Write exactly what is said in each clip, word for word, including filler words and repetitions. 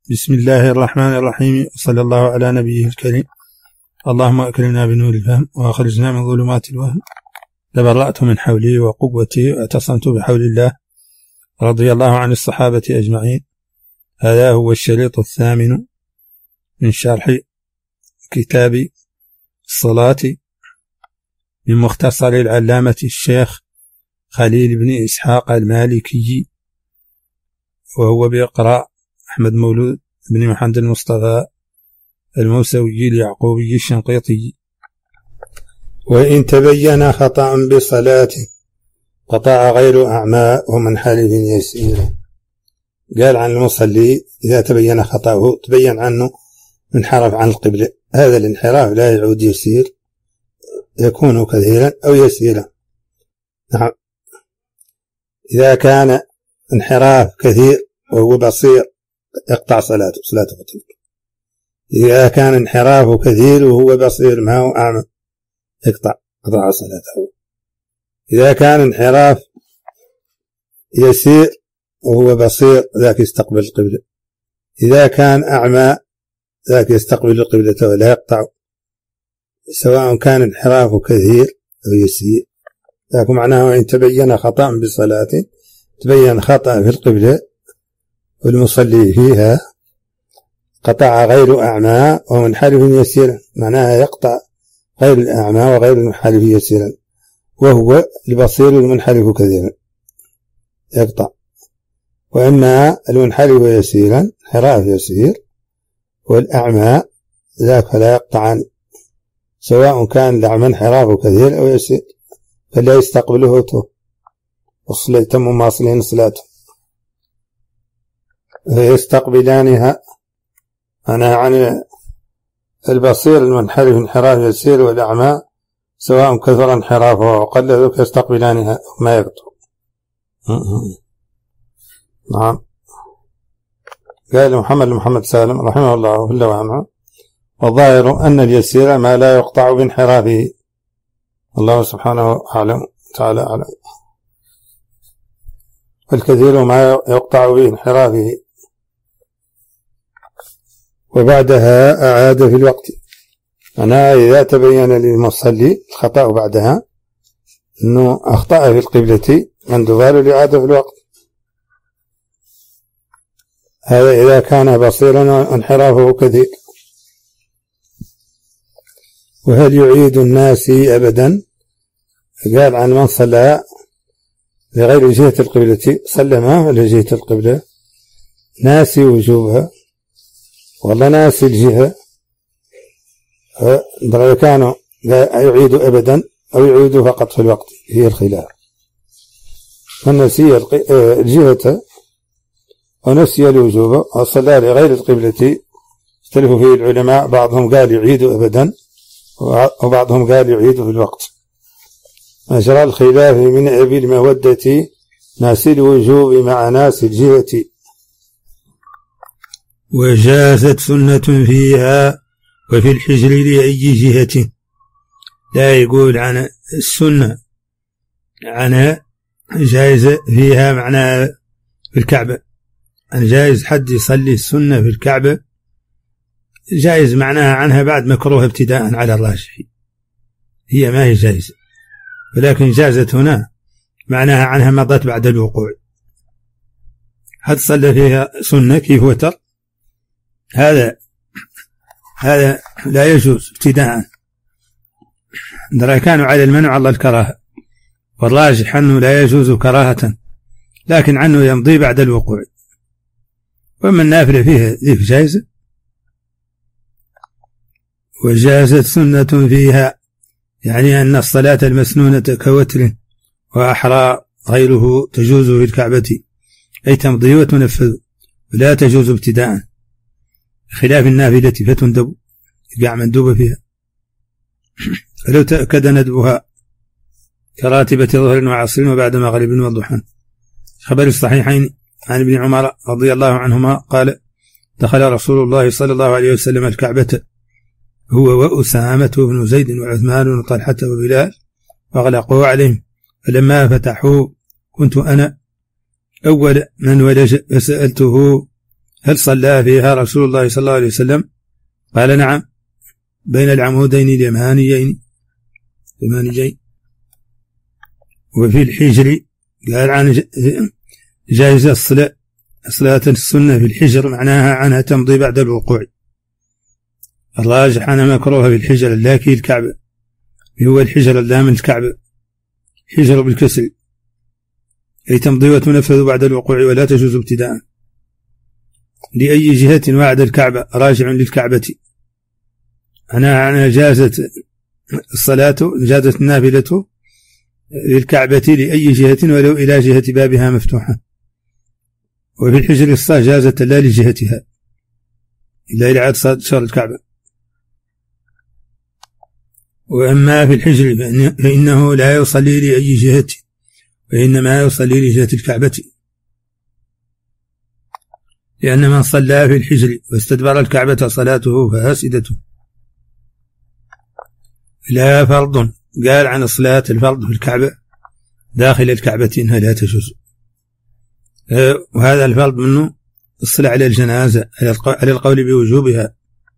بسم الله الرحمن الرحيم، صلى الله على نبيه الكريم. اللهم أكرمنا بنور الفهم وأخرجنا من ظلمات الوهم. تبرأت من حولي وقوتي واعتصمت بحول الله، رضي الله عن الصحابة أجمعين. هذا هو الشريط الثامن من شرح كتاب الصلاة من مختصر العلامة الشيخ خليل بن إسحاق المالكي، وهو بإقراء أحمد مولود بن محمد المصطفى الموسوي اليعقوبي الشنقيطي. وإن تبين خطأ بصلاة قطع غير أعمى ومنحرف يسير. قال عن المصلي إذا تبين خطأه تبين عنه انحرف عن القبلة، هذا الانحراف لا يعود يسير، يكون كثيرا أو يسيرا. نعم، إذا كان انحراف كثير وهو بصير يقطع صلاته صلاته بطل. إذا كان انحرافه كثير وهو بصير ما هو أعمى يقطع قطع صلاته. إذا كان انحراف يسير وهو بصير ذاك يستقبل القبلة. إذا كان أعمى ذاك يستقبل القبلة ولا يقطع، سواء كان انحرافه كثير أو يسير. ذاك معناه إن تبين خطأ بصلاة، تبين خطأ في القبلة والمصلي فيها، قطع غير أعمى ومنحرف يسيرا، معناها يقطع غير الأعمى وغير المنحرف يسيرا، وهو البصير المنحرف كثيرا يقطع. وإما المنحرف يسيرا انحراف يسير، والأعمى ذاك لا يقطعان، سواء كان الأعمى انحرافه كثير أو يسير، فلا يستقبله والصلاة تم مواصلين صلاته يستقبلانها. أنا عن البصير المنحرف انحراف يسير، والأعمى سواء كثر انحرافه وقل ذلك يستقبلانها ما يقطع. نعم. قال محمد محمد سالم رحمه الله في اللوامع: والظاهر أن اليسير ما لا يقطع بانحرافه. الله سبحانه أعلم تعالى أعلم. والكثير ما يقطع بانحرافه. وبعدها أعاد في الوقت، أنا إذا تبين للمصلي الخطأ بعدها أنه أخطأ في القبلة مندوبة لإعادة في الوقت. هذا إذا كان بصيرا وانحرافه كثير. وهل يعيد الناس أبدا؟ قال عن من صلى لغير جهة القبلة، صلى معه لجهة القبلة ناسي وجوبها والله ناسي الجهة، إذا كانوا يعيد أبدا أو يعيد فقط في الوقت، هي الخلاف. من نسي الجهة ونسي الوجوب وصلى لغير القبلة اختلفوا فيه العلماء، بعضهم قال يعيد أبدا وبعضهم قال يعيد في الوقت. أجرى الخلاف من أبي المودة ناسي الوجوب مع ناسي الجهة. وجازت سنة فيها وفي الحجر لأي جهة. لا يقول عن السنة عنها جائز فيها معناها في الكعبة، أن جائز حد يصلي السنة في الكعبة، جائز معناها عنها بعد مكروه ابتداء على الراجح، هي ما هي جائزة، ولكن جازت هنا معناها عنها مضت بعد الوقوع. حد صلى فيها سنة كيف وتر، هذا هذا لا يجوز ابتداء، درا كانوا على المنع على الكراهة، والراجح أنه لا يجوز كراهة، لكن عنه يمضي بعد الوقوع. ومن النافلة فيها ذيك جائزة. وجازت سنة فيها يعني أن الصلاة المسنونة كوتر وأحرى غيره تجوز في الكعبة، أي تمضي وتنفذ، ولا تجوز ابتداء، خلاف النافلة فتندب يقع مندوب فيها. فلو تأكد ندبها كراتبة ظهر وعصر وبعد مغرب والضحى. خبر الصحيحين عن ابن عمر رضي الله عنهما قال: دخل رسول الله صلى الله عليه وسلم الكعبة هو وأسامة بن زيد وعثمان وطلحة وبلال وأغلقوا عليهم، فلما فتحوا كنت أنا أول من ولج فسألته هل صلى فيها رسول الله صلى الله عليه وسلم؟ قال نعم، بين العمودين اليمانيين اليمانيين. وفي الحجر قال عن جائزة الصلاة صلاة السنة في الحجر معناها عنها تمضي بعد الوقوع. الراجح أنا مكروه في الحجر اللاكي الكعبة، هو الحجر اللام الكعبة، حجر بالكسر، أي تمضي وتنفذ بعد الوقوع ولا تجوز ابتداء. لأي جهة وعد الكعبة راجع للكعبة، أنا أنا جازت الصلاة جازت النافلة للكعبة لأي جهة ولو إلى جهة بابها مفتوحة. وفي الحجر الصلاة جازت لا لجهتها إلا إلى عاد شر الكعبة. وأما في الحجر فإنه لا يصلي لأي جهة، وإنما يصلي لجهة الكعبة، لأن من صلى في الحجر واستدبر الكعبة صلاته فاسدة. لا فرض قال عن الصلاة الفرض في الكعبة داخل الكعبة إنها لا تجوز، وهذا الفرض منه الصلاة على الجنازة على القول بوجوبها.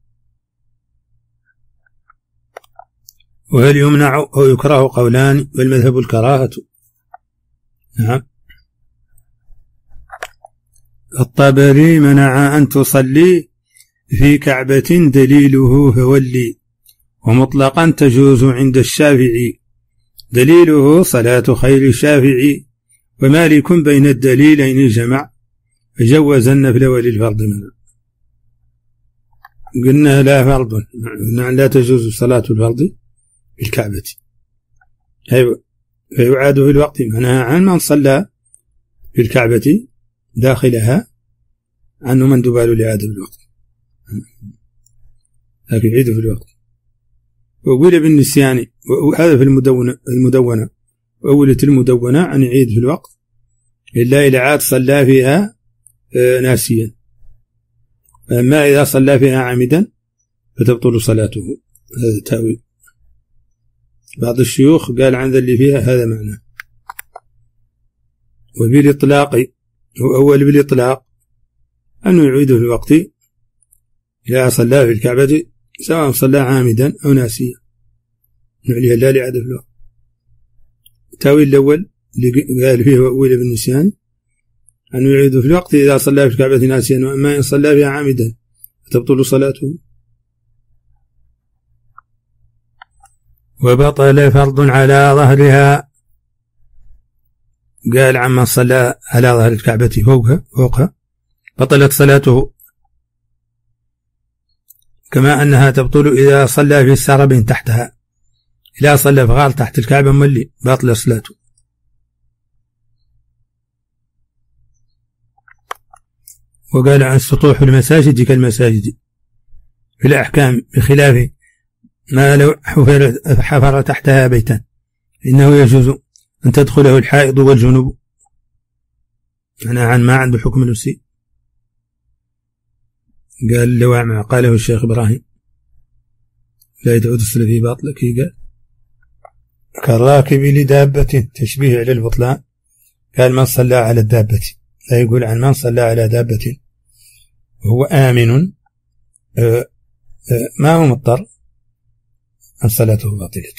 وهل يمنع أو يكره قولان، والمذهب الكراهة. نعم. الطبري منع أن تصلي في كعبة دليله فولي، ومطلقا تجوز عند الشافعي، دليله صلاة خير الشافعي، ومالك بين الدليلين جمع، فجوز النفل وللفرض منع. قلنا لا فرض، لا تجوز صلاة الفرض في الكعبة، فيعاد في الوقت معناها عن من صلى في الكعبة داخلها عنه من دبال لعادة بالوقت، لكن يعيد في الوقت. وقول بالنسيان، وهذا في المدونة المدونة وأولت المدونة أن يعيد في الوقت إلا إذا عاد صلى فيها ناسيا، أما إذا صلى فيها عامدا فتبطل صلاته. هذا تأويل بعض الشيوخ قال عن ذا اللي فيها هذا معنى. وبالإطلاق وأول بالإطلاق أنه يعيد في الوقت إذا صلى في الكعبة سواء صلى عامدا أو ناسيا، نعليها لا لعادة في الوقت. التأويل الأول اللي قال فيه وأول بالنسيان أنه يعيد في الوقت إذا صلى في الكعبة ناسيا، وأما إن صلى فيها عامدا فتبطل صلاته. وبطل فرض على ظهرها، قال عمن صلى على ظهر الكعبة فوقها فوقها بطلت صلاته، كما أنها تبطل إذا صلى في السرب تحتها، إذا صلى في غار تحت الكعبة ملي باطل صلاته. وقال عن سطوح المساجد كالمساجد في الأحكام بخلاف ما لو حفر, حفر تحتها بيتا إنه يجوز أن تدخله الحائض والجنوب، أنا عن ما عند بحكم الوسي. قال اللوامع قاله الشيخ إبراهيم لا يدعو الصلاة في باطلك، قال كالراكب لدابة تشبيه على البطلان، قال من صلى على الدابة، لا يقول عن من صلى على دابة وهو آمن ما هو مضطر أن صلاته باطلة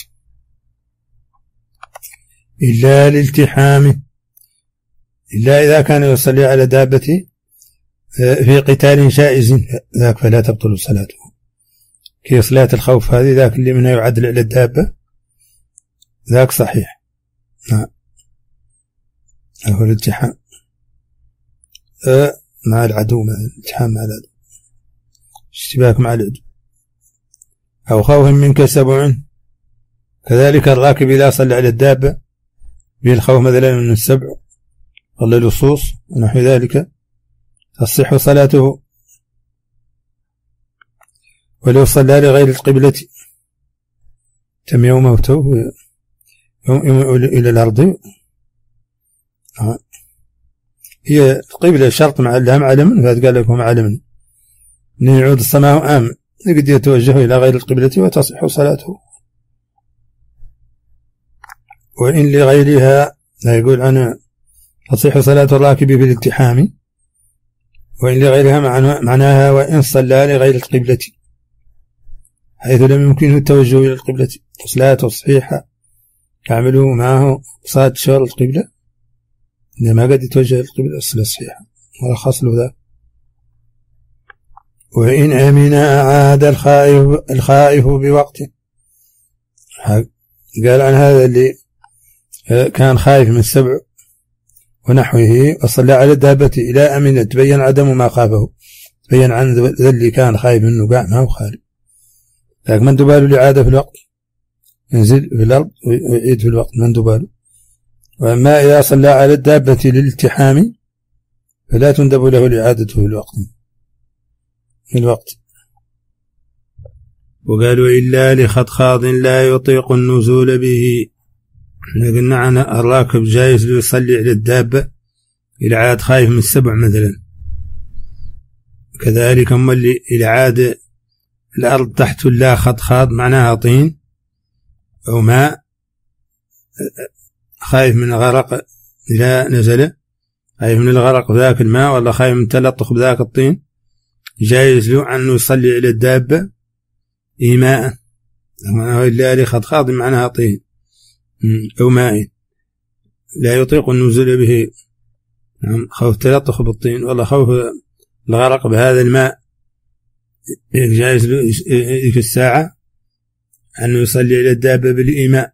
إلا لالتحام، إلا إذا كان يصلي على دابة في قتال جائز ذاك فلا تبطل صلاته، كي صلاة الخوف هذه ذاك اللي منها يعدل على الدابة ذاك صحيح. نعم. أهو الالتحام مع العدو، مع الالتحام مع العدو، اشتباك مع العدو. أو خوف منك سبع، كذلك الراكب إذا صلى على الدابة به الخوف مثلا من السبع ولا اللصوص ونحو ذلك تصح صلاته. ولو صلى لغير القبلة تم يوم موته إلى الأرض، هي القبلة شرط مع اللام علما، فقال لكم علما أن يعود السماء آمن قد يتوجه إلى غير القبلة وتصح صلاته. وإن لغيرها لا يقول أنا تصح صلاة الراكب بالالتحام، وإن لغيرها معناها وإن صلى لغير القبلة حيث لم يمكنه التوجه إلى القبلة صلاته صحيحة يعملوا معه صلاة شر القبلة إنما قد يتوجه إلى القبلة الصلاة صحيحة ولخص له ذا. وإن أمن أعاد الخائف, الخائف بوقته. قال عن هذا اللي كان خائف من السبع ونحوه وصلى على الدابة إلى أمن تبين عدم ما خافه، تبين عن ذا اللي كان خائف منه قاع ما هو خالف، لكن من دباله الإعادة في الوقت ينزل في الأرض ويعيد في الوقت من دباله. وأما إذا صلى على الدابة للالتحام فلا تندب له الإعادة في الوقت في الوقت. وقالوا إلا لخضخاض لا يطيق النزول به. قلنا عن الراكب جايز يصلي على الدابة إلى عاد خايف من السبع مثلا، كذلك أما اللي إلى عاد الأرض تحت لا خضخاض معناها طين أو ماء خايف من الغرق إذا نزل، خايف من الغرق بذاك الماء ولا خايف من تلطخ بذاك الطين، جايز له أنه يصلي على الدابة إيماء إلا لخضخاض معناها طين أو ماء لا يطيق النزول به، خوف تلطخ بالطين ولا خوف الغرق بهذا الماء، جايز له في الساعة أنه يصلي على الدابة بالإيماء.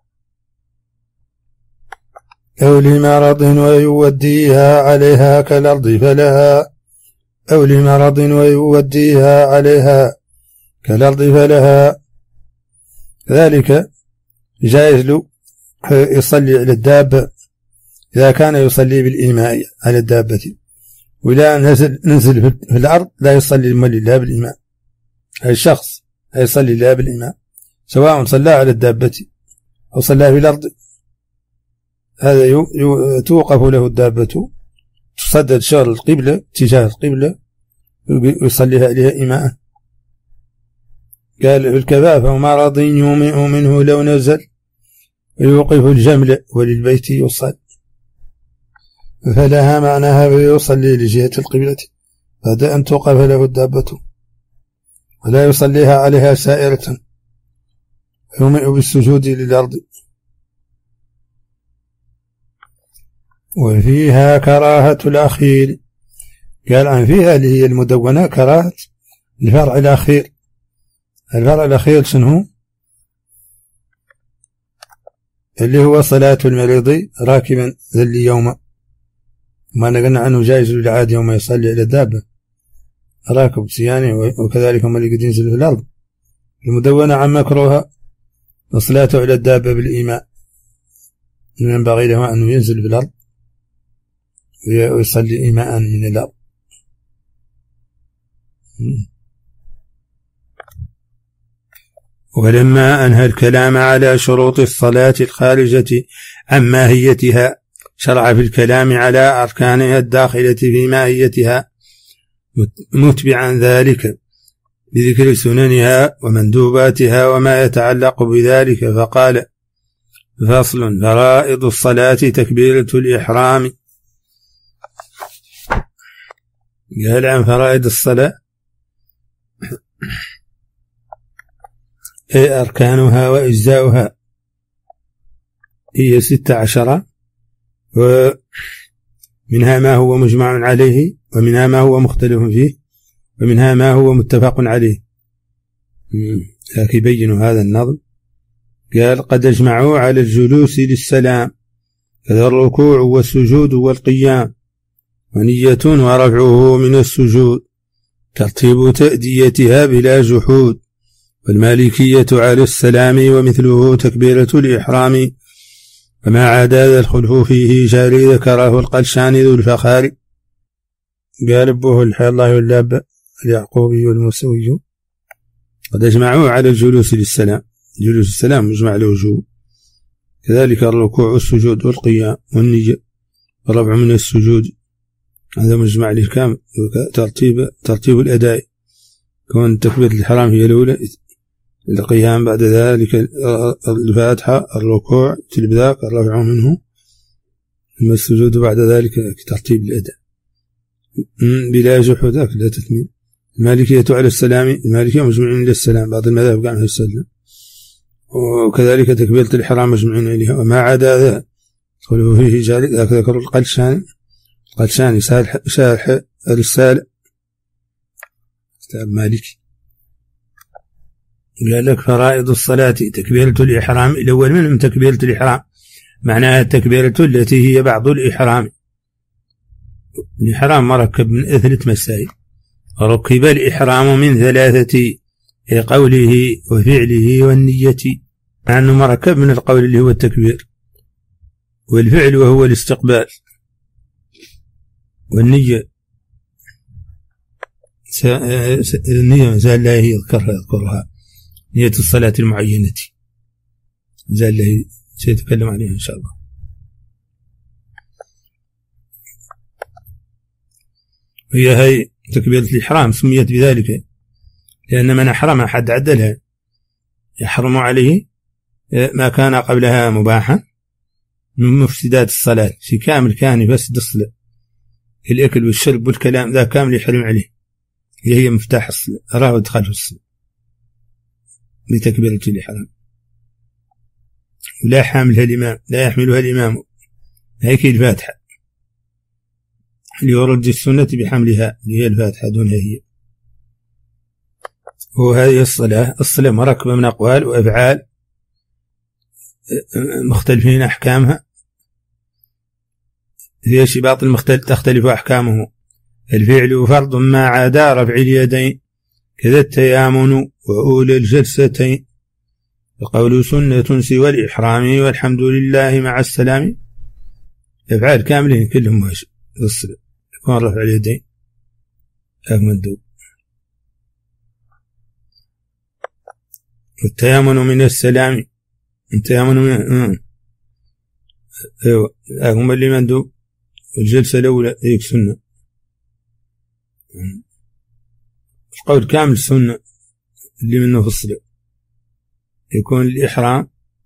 أو لمرض ويوديها عليها كالأرض فلها، أو لمرض ويوديها عليها كالأرض فلها، ذلك جائز له يصلي على الدابة إذا كان يصلي بالإيماء على الدابة، ولا نزل, نزل في الأرض لا يصلي لله بالإيماء، هذا الشخص لا يصلي لله بالإيماء سواء صلى على الدابة أو صلى في الأرض، هذا توقف له الدابة تصدد شر القبلة اتجاه القبلة ويصليها عليها إيماء. قال في الكفافة ومرض يومئ منه لو نزل ويوقف الجمل وللبيت يوصل، فلها معناها ويصلي لجهة القبلة بعد أن توقف له الدابة ولا يصليها عليها سائرة يومئ بالسجود للأرض. وفيها كراهة الأخير، قال عن فيها اللي هي المدونة كراهة الفرع الأخير. الفرع الأخير شنو؟ اللي هو صلاة المريض راكبا ذل يوم، ما قلنا عنه جائز للعاد يوم يصلي على الدابة راكب سياني، وكذلك هم اللي قد ينزل في الأرض. المدونة عن مكروها وصلاته على الدابة بالإيماء، ينبغي له أنه ينزل في الأرض ويصلي إيماء من الأرض. ولما أنهى الكلام على شروط الصلاة الخارجة عن ماهيتها شرع في الكلام على أركانها الداخلة في ماهيتها متبعا ذلك بذكر سننها ومندوباتها وما يتعلق بذلك، فقال: فصل: فرائض الصلاة تكبيرة الإحرام. قال عن فرائض الصلاة أي أركانها وإجزاؤها هي ستة عشر، ومنها ما هو مجمع عليه ومنها ما هو مختلف فيه ومنها ما هو متفق عليه. لكن يبين هذا النظم. قال: قد اجمعوا على الجلوس للسلام كذا الركوع والسجود والقيام ونية ورفعه من السجود ترتيب تأديتها بلا جحود، والمالكية على السلام ومثله تكبيرة الإحرام، وما عدا ذا الخلف فيه جاري ذكره القلشاني ذو الفخار. قال أبوه الحي الله واللاب اليعقوبي والموسوي: قد اجمعوا على الجلوس للسلام، جلوس السلام مجمع له وجوب، كذلك الركوع والسجود والقيام والنية والرفع من السجود هذا مجمع له كامل، ترتيب ترتيب الأداء، كون تكبيرة الإحرام هي الأولى، القيام بعد ذلك، الفاتحة، الركوع تلب ذاك الرفع منه، ثم السجود بعد ذلك ترتيب الأداء. بلا جحود ذاك لا تتميم. المالكية على السلام، المالكية مجمعين إلى السلام، بعض المذاهب قام يسلم، وكذلك تكبيرة الإحرام مجمعين إليها. وما عدا ذا قالوا فيه جالد ذاك ذكر القلشاني، القلشاني شارح الرسالة كتاب مالكي، قال لك فرائض الصلاة تكبيرة الإحرام. الأول منهم تكبيرة الإحرام، معناها التكبيرة التي هي بعض الإحرام. الإحرام مركب من ثلاث مسائل، ركب الإحرام من ثلاثة، قوله وفعله والنية، مع أنه مركب من القول اللي هو التكبير، والفعل وهو الاستقبال، والنية النية زال لا يذكرها يذكرها نية الصلاة المعينة زال له سيتكلم عليها إن شاء الله. هي هي تكبيرة الإحرام سميت بذلك لأن من أحرم حد عدلها يحرم عليه ما كان قبلها مباحا من مفسدات الصلاة، في كامل كان يفسد الصلاة، الأكل والشرب والكلام ذا كامل يحرم عليه، هي هي مفتاح الصلاة، راه ادخال في الصلاة بتكبيرة الإحرام. ولا حاملها الإمام، لا يحملها الإمام، هيك الفاتحة ليرد السنة بحملها اللي هي الفاتحة دونها هي. وهذه الصلاة الصلاة مركبة من أقوال وأفعال مختلفين أحكامها، هي شباط المختلف تختلف أحكامه. الفعل فرض ما عدا رفع اليدين، كذا التيامن وأولى الجلستين، وقول سنة سوى الإحرام والحمد لله مع السلام. أفعال كاملين كلهم واجب الصلاة، يكون رفع اليدين مندوب. والتيامن من السلام، التيامن من ايوه هم اللي مندوب. الجلسة الأولى هيك سنة، القول كامل سنة اللي منه في الصلاة. يكون الإحرام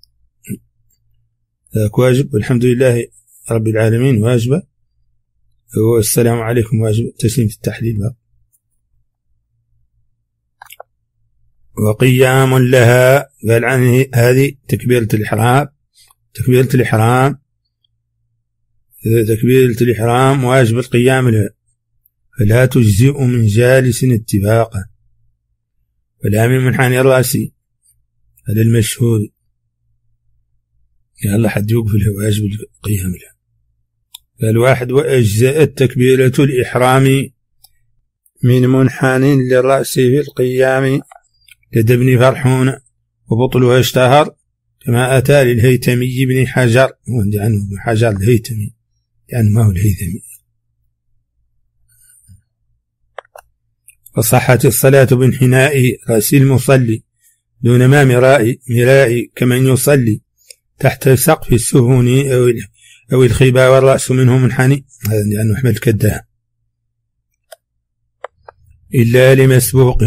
واجب، والحمد لله رب العالمين واجبة، والسلام عليكم واجب، تسليم في التحليل بقى. وقيام لها قال عنه هذه تكبيرة الإحرام، تكبيرة الإحرام تكبيرة الإحرام واجب القيام لها، فلا تجزئ من جالس اتفاقا، ولا من منحنى الرأس هذا المشهور، يا الله حد يوقف لها واجب القيام لها. فالواحد وأجزأت تكبيرة الإحرام من منحنى للرأس في القيام لدى ابن فرحون، وبطلها اشتهر كما أتى للهيتمي بن حجر، عنه ابن حجر الهيتمي يعني ما هو الهيثمي. وصحت الصلاة بانحناء رأس المصلي دون ما مرائي مرائي كمن يصلي تحت سقف السهون أو أو الخيبة والرأس منه منحني، هذا لأنه أحمد كداه. إلا لمسبوق،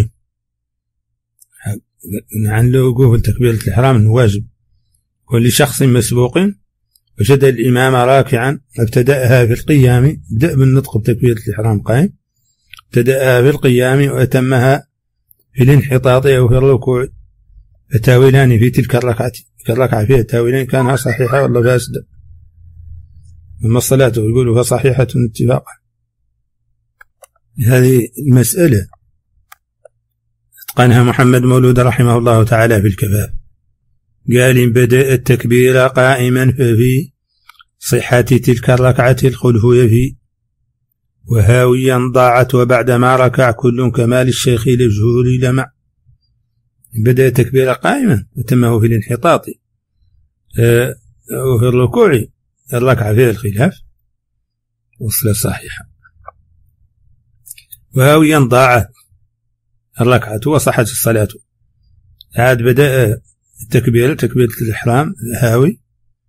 عن وقوف تكبيرة الإحرام واجب، ولشخص مسبوق وجد الإمام راكعا ابتدأها في القيام، بدأ بالنطق بتكبيرة الإحرام قائم، ابتدأها في القيام وأتمها في الانحطاط أو في الركوع، فتاويلان في تلك الركعة، الركعة فيها تاويلين كانها صحيحة ولا فاسدة. أما الصلاة يقولوا فصحيحة اتفاقا. هذه المسألة اتقنها محمد مولود رحمه الله تعالى في الكفاف، قال إن بدأ التكبير قائما ففي صحة تلك الركعة الخلف يفي، وهاويا ضاعت وبعدما ركع كل كمال الشيخ للجهول لمع. بدأ التكبير قائما وتمه في الانحطاط أه وفي الركوع الركعة فيها الخلاف والصلاة صحيحة. وهاويا ضاعت الركعة وصحت الصلاة، عاد بدأ التكبير تكبيرة الإحرام هاوي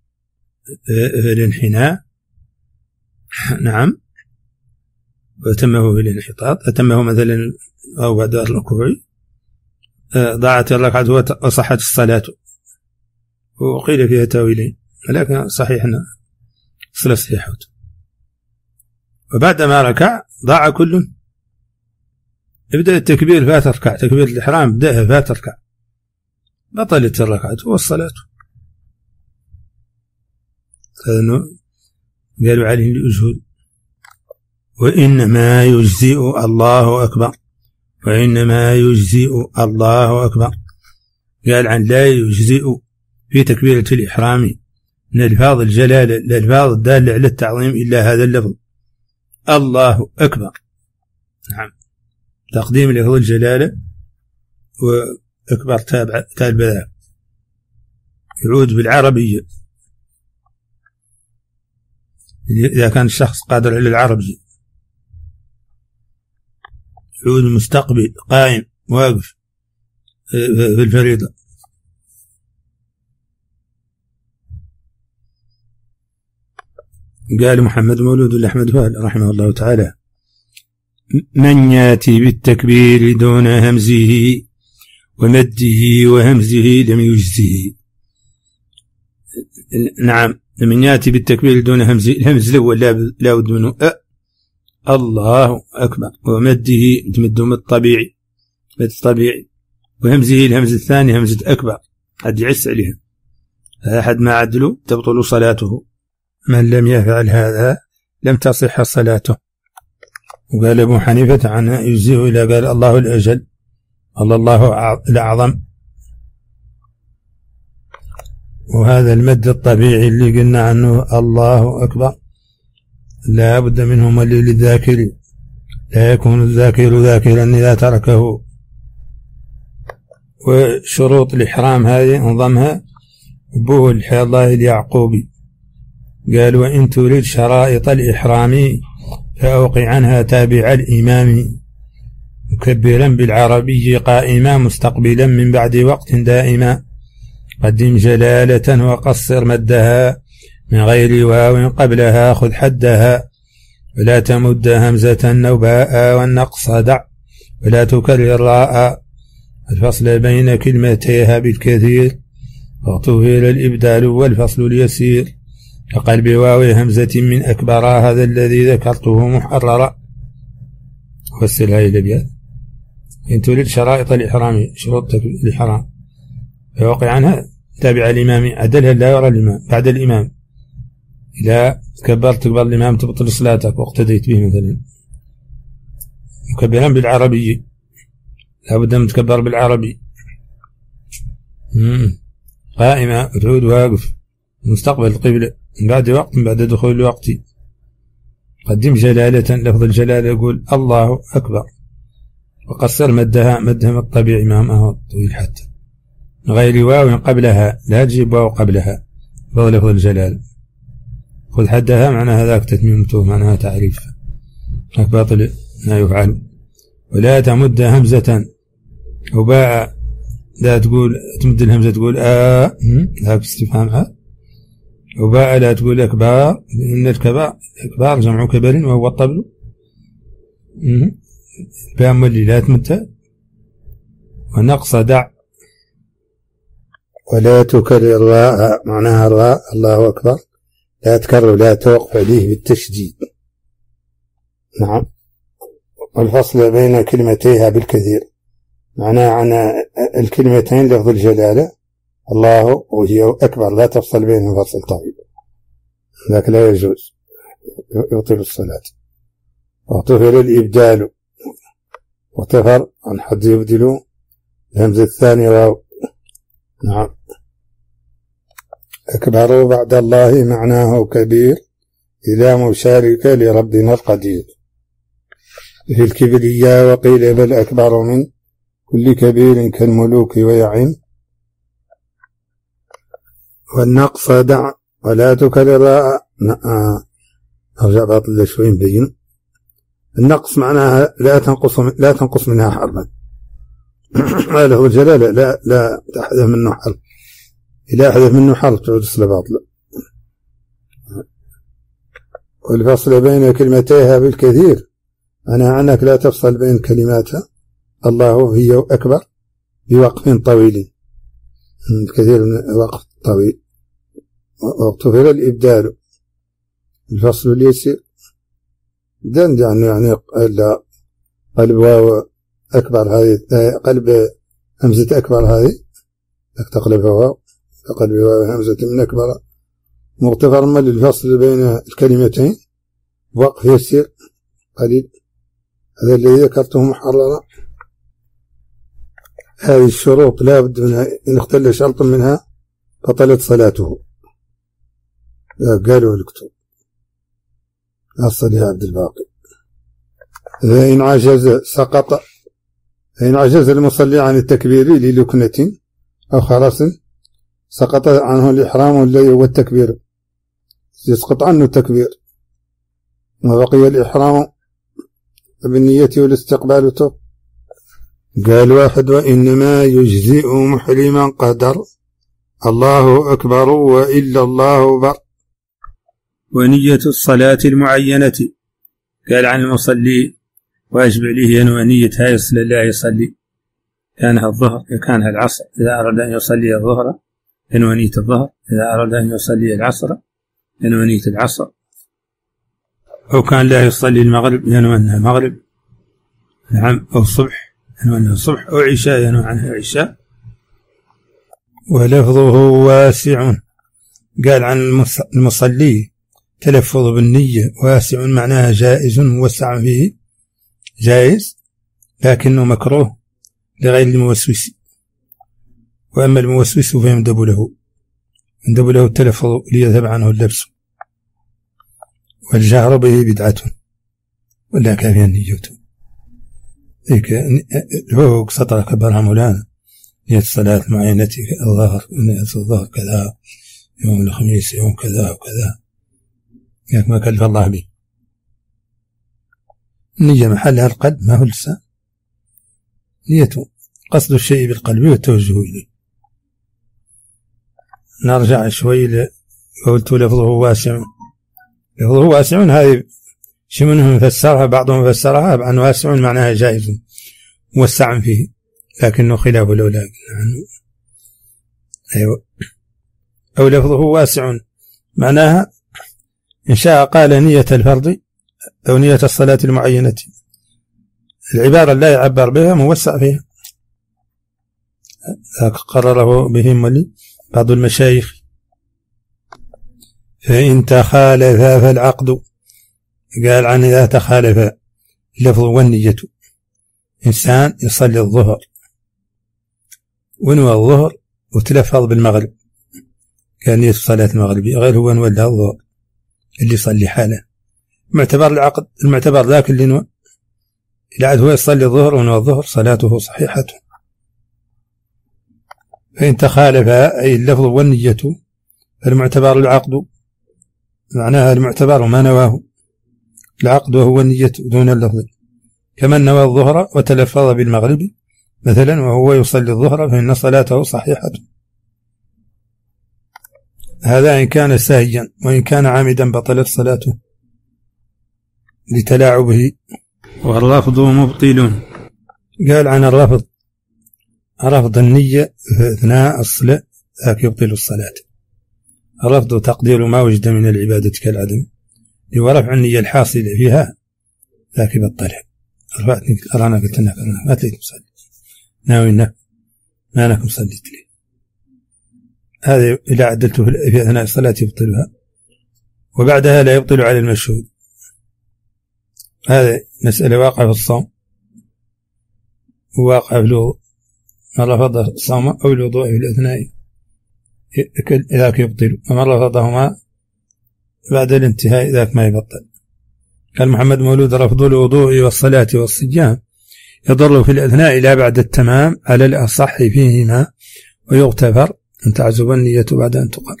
الانحناء نعم، وتمه في الانحطاط، أتمه مثلا أو بعد الركوع ضاعت الركعة وصحت الصلاة، وقيل فيها تاويلين، ولكن صحيح أن الصلاة صحيحة. وبعدما ركع ضاع كل. ابدأ التكبير فات ركع، تكبير الإحرام بدأها فات ركع، بطلت الركعة والصلاة. قالوا عليه الأجهل. وإنما يجزئ الله أكبر، وإنما يجزئ الله أكبر. قال عن لا يجزئ في تكبيرة الإحرام من ألفاظ الجلالة الألفاظ الدالة على التعظيم إلا هذا اللفظ الله أكبر. نعم، تقديم لفظ الجلالة وأكبر تابع تابع يعود بالعربية إذا كان الشخص قادر على العربية، يعود مستقبل قائم واقف في الفريضة. قال محمد مولود الأحمد فهل رحمه الله تعالى: من ياتي بالتكبير دون همزه ومده وهمزه لم يجزه. نعم، من ياتي بالتكبير دون همزه، الهمز الأول لا بد منه أ الله أكبر، ومده تمده من الطبيعي مد طبيعي، وهمزه الهمز الثاني همزة أكبر قد يعس عليها، أحد ما عدلوا تبطل صلاته. من لم يفعل هذا لم تصح صلاته. وقال أبو حنيفة عنه يجزيه إلى قال الله الأجل، الله الله الأعظم. وهذا المد الطبيعي اللي قلنا عنه الله أكبر لا بد منه مل للذاكر، لا يكون الذاكر ذاكرا إذا تركه. وشروط الإحرام هذه انظمها أبوه الحي الله اليعقوبي، قال: وإن تريد شرائط الإحرام فأوقع عنها تابع الإمام، مكبرا بالعربي قائما مستقبلا من بعد وقت دائما، قدم جلالة وقصر مدها من غير واو قبلها خذ حدها، ولا تمد همزة أو باء والنقص دع، ولا تكرر راء، الفصل بين كلمتيها بالكثير، واغتفر الإبدال والفصل اليسير، كقلب واو همزة من أكبر هذا الذي ذكرته محررا. فسر هذه الأبيات: إن تريد شرائط الإحرام، شروط الإحرام، فوقع عنها تابع الإمام، عدلها لا يرى الإمام بعد الإمام. إذا كبرت تكبر الإمام تبطل صلاتك واقتديت به مثلا. مكبرا بالعربي، لا بد من تكبر بالعربي. قائمة وتعود واقف مستقبل القبلة من بعد وقت من بعد دخول الوقت. قدم جلالة، لفظ الجلالة يقول الله أكبر، وقصر مدها مدها الطبيعي ما هو طويل حتى غير واو قبلها، لا تجيب واو قبلها، فضل لفظ الجلالة. خذ حدها معناها ذاك تتميمته معناها تعريف باطل ما يفعل. ولا تمد همزة وباء، لا تقول تمد الهمزة تقول آه ذاك استفهامها، وباء لا تقول أكبار، لأن الكبار أكبار جمع كبر وهو الطبل. باء ملي لا تمدها. ونقص دع، ولا تكرر راء معناها راء الله أكبر، لا تكرر لا توقف عليه بالتشديد. نعم. والفصل بين كلمتيها بالكثير، معناها عن الكلمتين لفظ الجلالة الله وهي أكبر لا تفصل بينهم فصل طويل، ذاك لا يجوز يبطل الصلاة. واغتفر الإبدال، وتفر عن حد يبدل الهمزة الثانية واو. نعم. أكبر بعد الله معناه كبير، إلى مشارك لربنا القدير. في الكبرياء وقيل بل أكبر من كل كبير كالملوك ويعم. والنقص دع، ولا تكرر. أرجع باطل شوي مبين. النقص معناها لا تنقص لا تنقص منها حرفا. هذا هو الجلالة، لا لا تحذف منه حرف، إذا أحذف منه حرف تعود الصلاة باطلة. والفصل بين كلمتيها بالكثير، أنا عنك لا تفصل بين كلماتها الله هي أكبر بوقف طويل، كثير من وقف طويل. واغتفر الإبدال، الفصل اليسير. دند يعني يعني قلب واو أكبر هذه، قلب همزة أكبر هذه تقلبها واو، قلب واو همزة من أكبر مغتفر من الفصل بين الكلمتين، وقف يسير قليل. هذا الذي ذكرته محررا. هذه الشروط لا بد منها، إن اختل شرط منها بطلت صلاته. قالوا الكتب أصل يا عبد الباقي. فإن عجز سقط، فإن عجز المصلي عن التكبير للكنة أو خرس سقط عنه الإحرام الذي هو التكبير، يسقط عنه التكبير وبقي الإحرام بالنية والاستقبال توب. قال واحد: وإنما يجزئ محرما قدر الله أكبر وإلا الله بر. ونية الصلاة المعينة، قال عن المصلي واجب عليه ينوي نية هاي الصلاة لا يصلي، كانها الظهر كانها العصر، إذا أراد أن يصلي الظهر ينوي نية الظهر، إذا أراد أن يصلي العصر ينوي نية العصر، أو كان لا يصلي المغرب ينوي أنها المغرب، نعم، أو الصبح ينوي أنها الصبح، أو عشاء ينوي عنها عشاء. ولفظه واسع، قال عن المصلي تلفظ بالنية واسع معناها جائز موسع فيه، جائز لكنه مكروه لغير الموسوس، وأما الموسوس فيندب له يندب له التلفظ ليذهب عنه اللبس، والجهر به بدعة ولا كافيا نيته. هيك هو سطر كبرها مولانا نية الصلاة معينة الظهر، نية الظهر كذا، يوم الخميس يوم كذا وكذا، ياك ما كلف الله به. النية محلها القلب ما هو اللسان، نيته قصد الشيء بالقلب والتوجه إليه. نرجع شوي قلت لفظه واسع، لفظه واسع هذه شي منهم فسرها، بعضهم فسرها بأن واسع معناها جائز موسع فيه، لكنه خلاف الأولى عنه. أيوة. أو لفظه واسع معناها إن شاء قال نية الفرض أو نية الصلاة المعينة، العبارة لا يعبر بها موسع فيها، قرره بهم ولي بعض المشايخ. فإن تخالف فالعقد، قال عن إذا تخالف اللفظ والنية، إنسان يصلي الظهر ونوى الظهر وتلفظ بالمغرب، كان نية صلاة المغرب غير هو نوى الظهر اللي يصلي حاله، معتبر العقد المعتبر ذاك اللي نوى، إذا عاد هو يصلي الظهر ونوى الظهر صلاته صحيحة. فإن تخالف أي اللفظ والنية فالمعتبر العقد، معناها المعتبر ما نواه العقد وهو النية دون اللفظ، كمن نوى الظهر وتلفظ بالمغرب مثلا وهو يصلي الظهر فإن صلاته صحيحة. هذا إن كان ساهيا، وإن كان عامدا بطلت صلاته لتلاعبه. والرفض مبطل، قال عن الرفض رفض النية في أثناء الصلاة ذاك يبطل الصلاة. الرفض تقدير ما وجد من العبادة كالعدم، ورفع النية الحاصلة فيها ذاك يبطلها. رفعتني أرانا قلت لك ما تليت مصلي، ناوي إنك ما أنك مصليت لي، هذا إذا عدلته في أثناء الصلاة يبطلها، وبعدها لا يبطل على المشهود. هذا مسألة واقعة في الصوم وواقعة في الوضوء، من رفض الصوم أو الوضوء في الأثناء ذاك يبطل، ومن رفضهما بعد الانتهاء ذاك ما يبطل. قال محمد مولود: رفض الوضوء والصلاة والصيام يضر في الأثناء لا بعد التمام على الأصح فيهما، ويغتفر أن تعزب النية بعد أن تقر.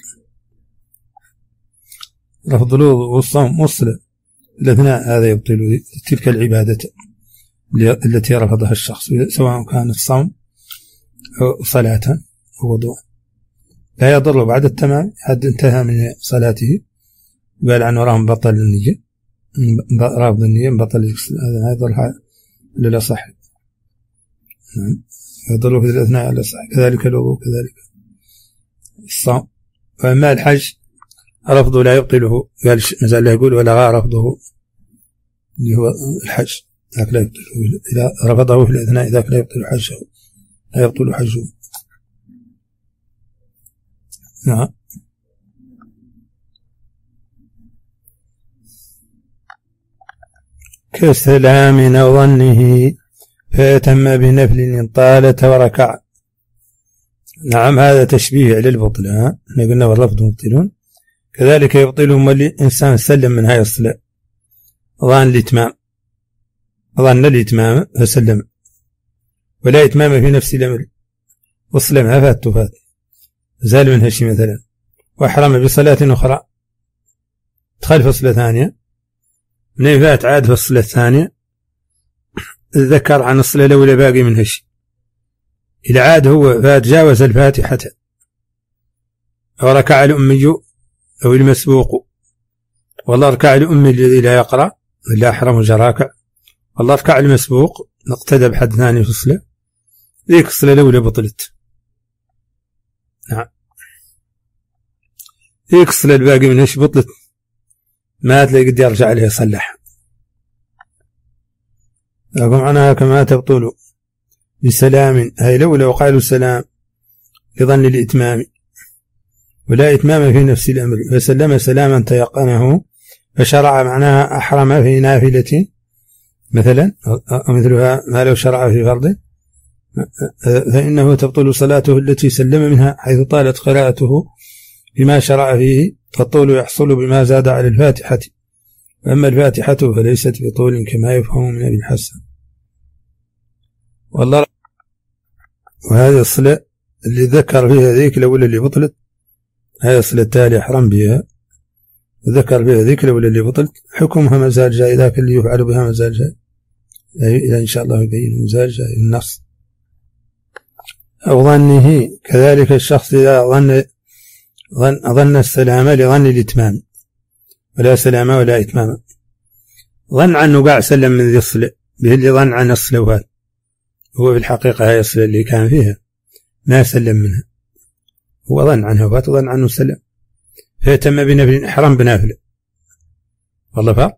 رفض الوضوء والصوم والصلاة الأثناء هذا يبطل تلك العبادة التي رفضها الشخص، سواء كانت صوم أو صلاة أو وضوء، لا يضر بعد التمام حد انتهى من صلاته. قال عنه راه بطل النية، رافض النية بطل هذا يضر للأصح، يضر في الأثناء على الأصح، كذلك الوضوء كذلك الصوم. وأما الحج رفضه لا يبطله، قال مازال لا يقول ولا غا رفضه اللي هو الحج ذاك لا يبطل، إذا رفضه في الأثناء ذاك لا يبطل حجه، لا يبطل حجه. نعم. كالسلام أو ظنه فيتم بنفل إن طالت وركع. نعم هذا تشبيه على البطل، ها احنا قلنا واللفظ مبطلون، كذلك يبطلهم الإنسان سلم من هاي الصلاة ظن الإتمام، ظن الإتمام فسلم ولا إتمام في نفس الأمر، والصلاة ما فات تفات، زال منها شيء مثلا وأحرم بصلاة أخرى دخل في الصلاة ثانية، من فات عاد في الصلاة الثانية ذكر عن الصلاة الأولى باقي منها شيء، إذا عاد هو فات جاوز الفاتحة أو ركع الأمي أو المسبوق، والله ركع الأمي الذي لا يقرأ إلا أحرم جراكع، والله ركع المسبوق نقتدى بحد ثاني في الصلاة، ذيك الصلاة الأولى بطلت. نعم ذيك الصلاة الباقي منها شيء بطلت، ما تلاقي قد يرجع عليه يصلح. أقول عنها كما تبطل بسلام، هاي الأولى وقالوا سلام لظن الإتمام ولا إتمام في نفس الأمر، فسلم سلاما تيقنه فشرع معناها أحرم في نافلة مثلا مثلها ما لو شرع في فرض، فإنه تبطل صلاته التي سلم منها حيث طالت قراءته بما شرع فيه، فالطول يحصل بما زاد على الفاتحة، وأما الفاتحة فليست بطول كما يفهم من ابن الحسن. والله وهذه الصلاة اللي ذكر فيها ذيك الأولى اللي بطلت، هذه الصلاة التالي أحرم بها وذكر بها ذيك الأولى اللي بطلت، حكمها مازال جاي، ذاك اللي يفعل بها مازال جاي، إذا إن شاء الله يبين مازال جاي النص. أو ظنه كذلك الشخص إذا ظن ظن, ظن السلام لظن الإتمام ولا سلام ولا إتمام، ظن عنه قاع سلم من ذي الصلاة به اللي ظن عن الصلوات، هو في الحقيقة هاي الصلاة اللي كان فيها ما سلم منها، هو ظن عنها وظن عنه سلم، فيتم بنفل إحرام بنافله، والله فا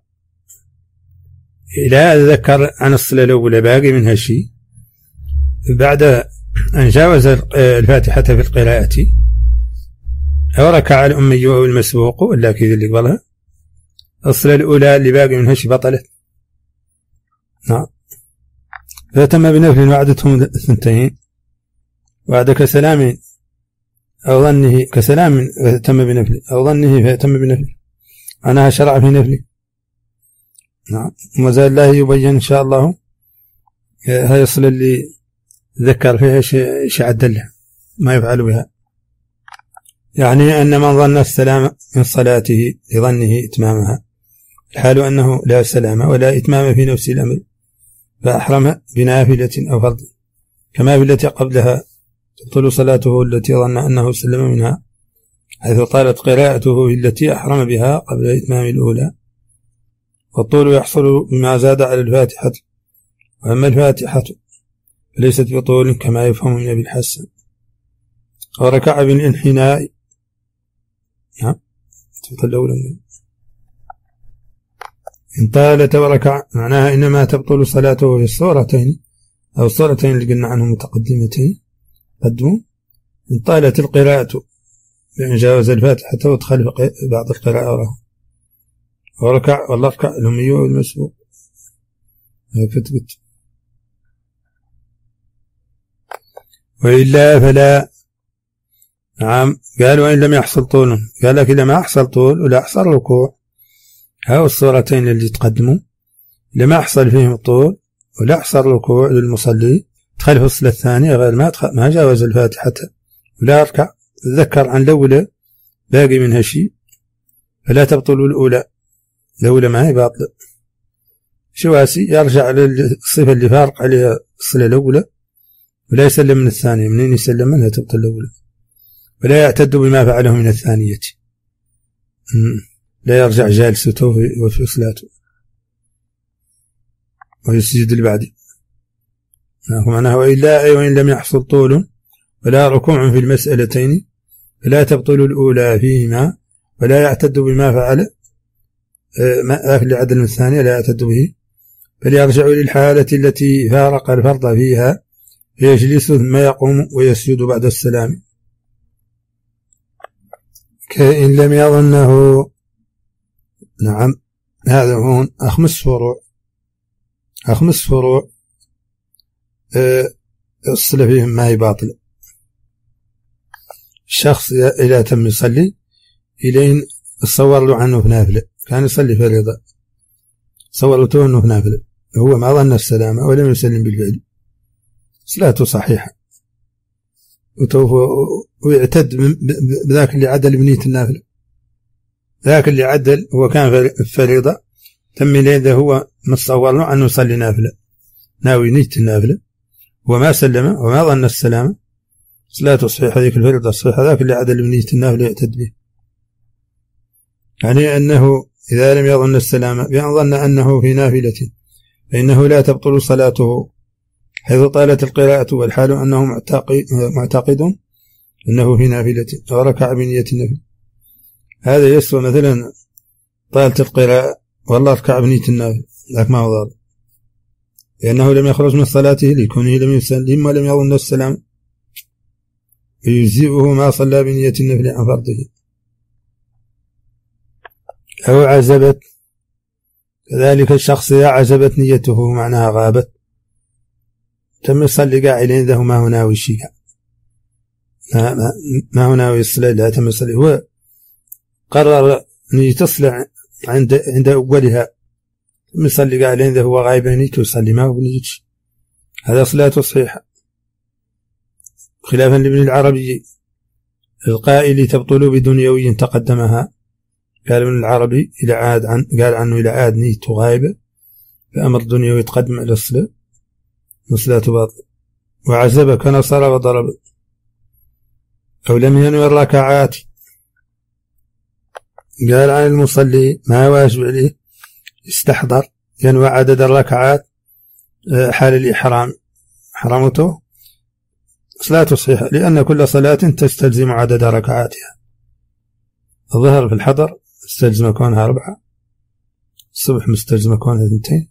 إلى ذكر عن الصلاة الأولى باقي منها شيء بعد أن جاوز الفاتحة في القراءة أو ركع الأمي أو المسبوق ولا كذا اللي قبلها، الصلاة الأولى اللي باقي منها شيء بطلت. نعم فيتم بنفل وعدتهم اثنتين وعد كسلام أو ظنه كسلام فيتم بنفل أو ظنه فيتم بنفل، أنها شرع في نفله. نعم وزال الله يبين إن شاء الله هاي الصلاة اللي ذكر فيها شيء عدلها ما يفعل بها، يعني أن من ظن السلام من صلاته لظنه إتمامها، الحال أنه لا سلام ولا إتمام في نفس الأمر، فأحرم بنافلة أو فرض كما في التي قبلها تبطل صلاته التي ظن أنه سلم منها حيث طالت قراءته التي أحرم بها قبل إتمام الأولى، والطول يحصل بما زاد على الفاتحة، وأما الفاتحة فليست بطول كما يفهم من ابن الحسن. وركع بالانحناء، نعم الأولى إن طالت وركع معناها إنما تبطل صلاته في الصورتين أو الصورتين اللي قلنا عنهم متقدمتين قدموا، إن طالت القراءة بأن جاوز الفاتحة وادخل بعض القراءة وراها، وركع والله ركع الأمي والمسبوق فتبت، وإلا فلا. نعم قالوا وإن لم يحصل طول، قال لك إذا ما أحصل طول ولا أحصل ركوع، هاو الصورتين اللي تقدموا لما أحصل فيهم الطول ولا أحصل ركوع للمصلي دخل في الصلاة الثانية غير ما ما جاوز الفاتحة ولا يركع، ذكر عن الأولى باقي منها شيء فلا تبطل الأولى، الأولى ما هي باطلة، شواسي يرجع للصفة اللي فارق عليها الصلاة الأولى ولا يسلم من الثانية، منين يسلم منها تبطل الأولى، ولا يعتد بما فعله من الثانية، لا يرجع جالسته وفي صلاته ويسجد لبعده. معناه وإلا أي وإن لم يحصل طول ولا ركوع في المسألتين فلا تبطل الأولى فيهما، ولا يعتد بما فعل ما أكل عدل الثانية لا يعتد به فليرجع للحالة التي فارق الفرض فيها فيجلس ثم يقوم ويسجد بعد السلام، كإن لم يظنه. نعم، هذا هون أخمس فروع أخمس فروع الصلة فيهم ما هي باطلة. الشخص إذا تم يصلي إلين تصور له عنه في نافلة، كان يصلي فريضة، صور له أنه في نافلة، هو ما ظن السلامة ولم يسلم بالفعل، صلاته صحيحة، ويعتد بذاك اللي عدل بنية النافلة. ذاك اللي عدل هو كان في فريضة، تم إليه هو متصور له أنه يصلي نافلة، ناوي نية النافلة وما سلم وما ظن السلامة، صلاته صحيحة، ذيك الفريضة صحيحة، ذاك اللي عدل بنية النافلة يعتد به. يعني أنه إذا لم يظن السلامة بأن ظن أنه في نافلة فإنه لا تبطل صلاته حيث طالت القراءة، والحال أنه معتقد أنه في نافلة وركع بنية النفل. هذا يسوى مثلا طالت القراءة والله ركع بنية النافل، لكن ما هو ضال، لأنه لم يخرج من صلاته لكونه لم يسلم ولم يظن السلام، يجزئه ما صلى بنية النفل عن فرضه. أو عزبت، كذلك الشخص إذا عزبت نيته معناها غابت، تم يصلي قاعدين ذا ما هو ناوي الشيء، ما, ما, ما هو ناوي الصلاة، لا تم يصلي، هو قرر أن يتصلع عند عند أولها، تم يصلي قاعدين ذا هو غايب نيته يصلي ما هو بنيتش، هذا صلاته صحيحة، خلافا لابن العربي القائل تبطل بدنيوي تقدمها. قال ابن العربي إلى عاد عن قال عنه إلى عاد نيته غايبة فأمر دنيوي يتقدم على الصلاة وصلاته باطل. وعزب كنصر وضرب أو لم ينوي الركعات، قال عن المصلي ما واجب عليه استحضر ينوي عدد الركعات حال الإحرام، حرمته صلاته صحيحة، لأن كل صلاة تستلزم عدد ركعاتها. الظهر في الحضر مستلزم كونها أربعة، الصبح مستلزم كونها اثنتين.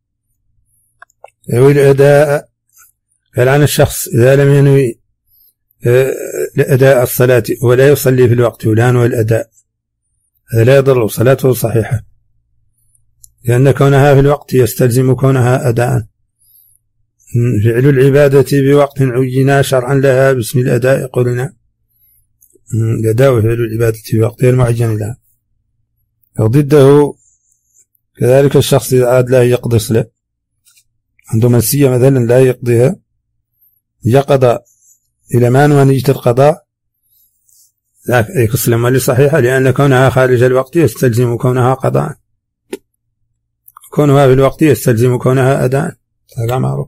والأداء قال عن الشخص إذا لم ينوي أداء الصلاة ولا يصلي في الوقت ولا ينوي الأداء، هذا لا يضر، صلاته صحيحة، لأن كونها في الوقت يستلزم كونها أداء. فعل العبادة بوقت عينا شرعا لها باسم الأداء قلنا، الأداء وفعل العبادة بوقت المعين لها. وضده كذلك الشخص إذا عاد لا يقضي صلاة، عنده منسية مثلا لا يقضيها، يقضى إلى ما نوى نية القضاء، ذاك الصلاة ما صحيحة، لأن كونها خارج الوقت يستلزم كونها قضاء، كونها في الوقت يستلزم كونها أداء، هذا معروف.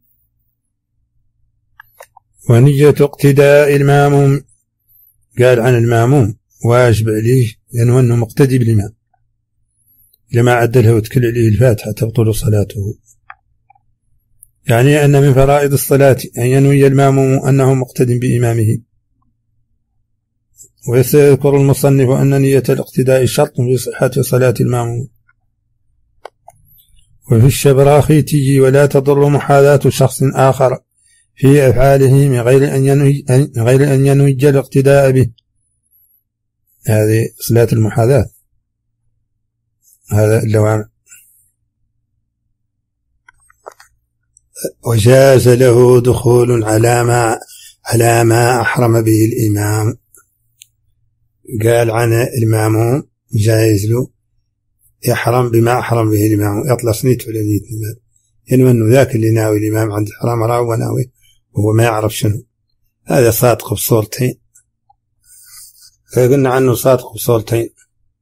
ونية اقتداء الماموم، قال عن الماموم واجب عليه ينوى أنه مقتدي بالإمام، لما عدله وتكل عليه الفاتحة تبطل صلاته. يعني أن من فرائض الصلاة أن ينوي الماموم أنه مقتد بإمامه. ويذكر المصنف أن نية الاقتداء شرط في صحة صلاة الماموم. وفي الشبراخيتي ولا تضر محاذاة شخص آخر في أفعاله من غير أن ينوي, غير أن ينوي الاقتداء به، هذه صلاة المحاذاة، هذا اللوامع. وجاز له دخول على ما على ما أحرم به الإمام، قال عن الماموم جائز له يحرم بما أحرم به الإمام، يطلع نيته ولا نية الإمام، ينوي أنه ذاك اللي ناوي الإمام عند الحرام راه وناوي وهو ما يعرف شنو، هذا صادق بصورتين، قلنا عنه صادق بصورتين.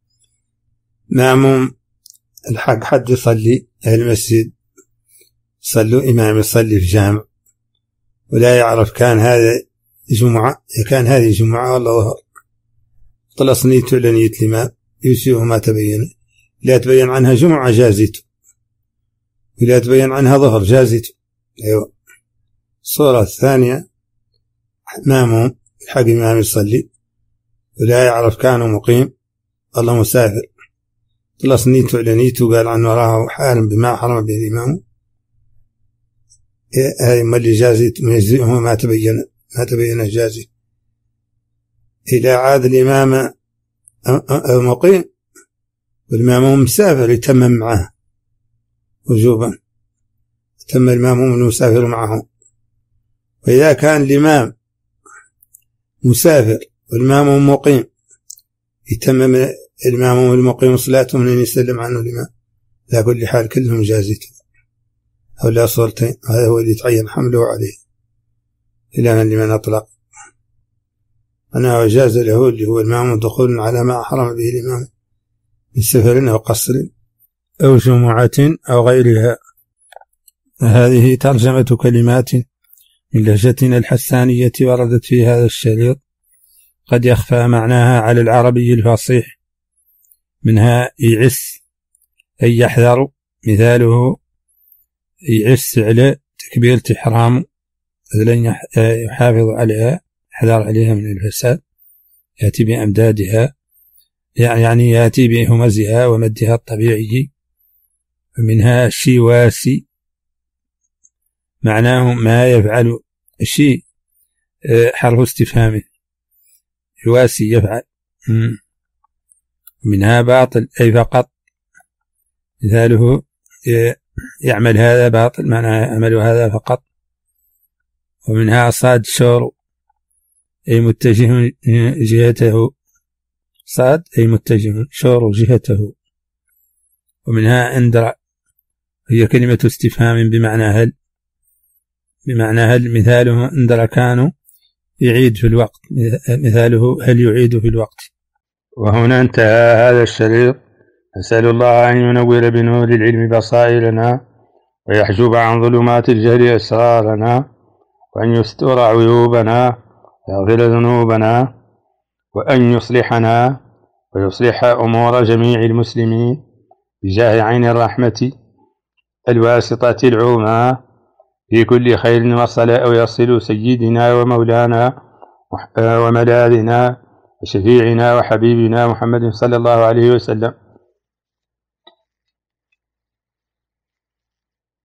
ماموم الحق حد يصلي المسجد، صلوا إمام يصلي في جامع ولا يعرف كان هذا جمعة، كان هذه جمعة ولا ظهر، طلع نيته ولا نية الإمام، يسيره ما تبين، لا تبين عنها جمعة جازته ولا تبين عنها ظهر جازته. أيوة. الصورة الثانية ماموم الحق إمام يصلي ولا يعرف كانوا مقيم الله مسافر، خلص نيته على نيته قال عنه راه حالم بما حرم به الإمام، هاي ما اللي جازي مجزئه ما تبين ما تبين جازي. إذا عاد الإمام مقيم والإمام مسافر يتمم معه وجوبا، تم الإمام المسافر معه. وإذا كان الإمام مسافر والإمام مقيم يتمم الإمام المقيم صلاته من أن يسلم عنه الإمام. لا كل حال كلهم جازته أو لا صورتين، هذا هو اللي يتعين حمله عليه إلى أن لمن أطلق. أنا وجاز له اللي هو الإمام دخول على ما أحرم به الإمام من سفر أو قصر أو جمعة أو غيرها. هذه ترجمة كلمات من لهجتنا الحسانية وردت في هذا الشريط، قد يخفى معناها على العربي الفصيح. منها يعس أي يحذر، مثاله يعس على تكبيرة إحرام لن يحافظ عليها، يحذر عليها من الفساد، يأتي بأمدادها يعني يأتي بهمزها ومدها الطبيعي. ومنها الشيواسي معناه ما يفعل الشيء، حرف استفهام يواسي يفعل. منها باطل أي فقط، مثاله يعمل هذا باطل معناه يعمل هذا فقط. ومنها صاد شور أي متجه جهته، صاد أي متجه، شور جهته. ومنها اندرى هي كلمة استفهام بمعنى هل، بمعنى هل، مثاله اندرى كانوا يعيد في الوقت، مثاله هل يعيد في الوقت. وهنا انتهى هذا الشريط. نسأل الله أن ينور بنور العلم بصائرنا، ويحجب عن ظلمات الجهل أسرارنا، وأن يستر عيوبنا، ويغفر ذنوبنا، وأن يصلحنا ويصلح أمور جميع المسلمين بجاه عين الرحمة الواسطة العظمى في كل خير وصل أو يصل سيدنا ومولانا وملاذنا وشفيعنا وحبيبنا محمد صلى الله عليه وسلم.